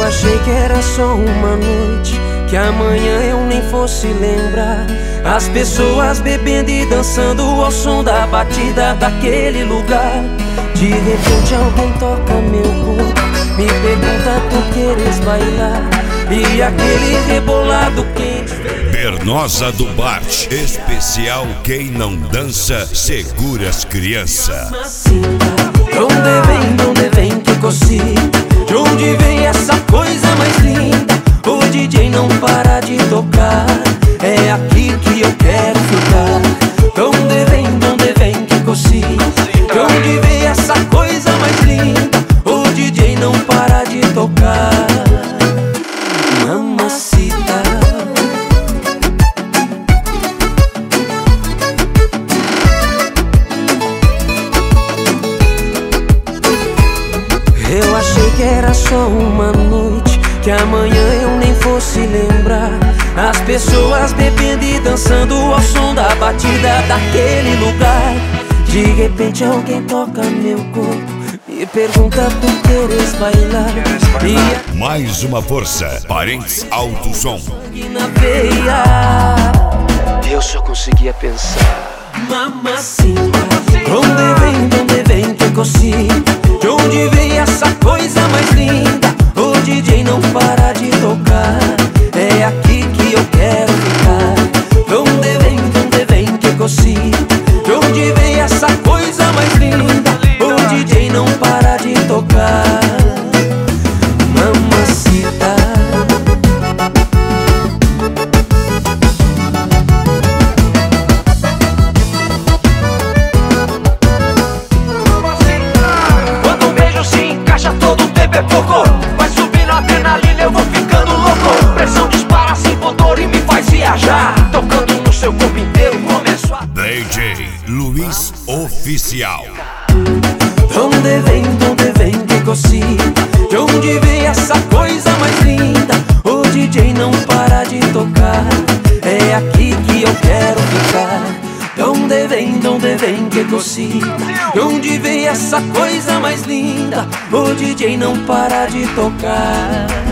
achei que era só uma noite, que amanhã eu nem fosse lembrar. As pessoas bebendo e dançando ao som da batida daquele lugar. De repente alguém toca meu corpo, me pergunta: tu queres bailar? E aquele rebolado quente. Bernosa do Bart, especial quem não dança segura as crianças. Donde vem que cosita? De onde vem essa coisa mais linda? O DJ não para de tocar, é aqui que eu quero ficar. Donde vem que cosita? De onde vem essa coisa mais linda? O DJ não para de tocar. Mamacita. Eu achei que era só uma noite, que amanhã eu nem fosse lembrar. As pessoas bebendo e dançando ao som da batida daquele lugar. De repente alguém toca meu corpo, me pergunta: tu queres bailar? E mais uma força, Parentes Alto Som. na veia, eu só conseguia pensar: mamacita, donde vem que cosita? De onde vem essa coisa mais linda? O DJ não para de tocar, é aqui que eu quero ficar. Donde vem que cosita? De onde vem essa coisa mais linda? O DJ não para de tocar. Mamacita. Quando um beijo se encaixa, todo o tempo é pouco. Vai subindo a adrenalina, eu vou ficando louco. Pressão dispara sem motor e me faz viajar. Tocando no seu corpo inteiro, começo a DJ Luiz Oficial. Donde vem que cosita? De onde vem essa coisa mais linda? O DJ não para de tocar, é aqui que eu quero ficar. Donde vem que cosita? De onde vem essa coisa mais linda? O DJ não para de tocar.